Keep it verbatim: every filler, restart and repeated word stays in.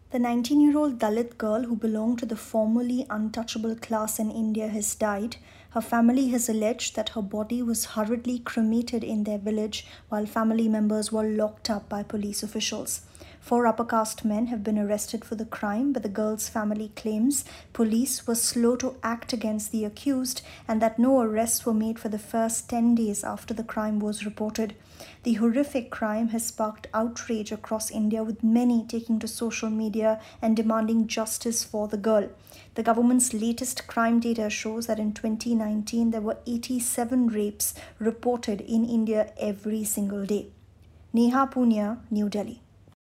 The nineteen-year-old Dalit girl who belonged to the formerly untouchable class in India has died. Her family has alleged that her body was hurriedly cremated in their village while family members were locked up by police officials. Four upper caste men have been arrested for the crime, but the girl's family claims police were slow to act against the accused and that no arrests were made for the first ten days after the crime was reported. The horrific crime has sparked outrage across India, with many taking to social media and demanding justice for the girl. The government's latest crime data shows that in twenty nineteen there were eighty-seven rapes reported in India every single day. Neha Punya, New Delhi.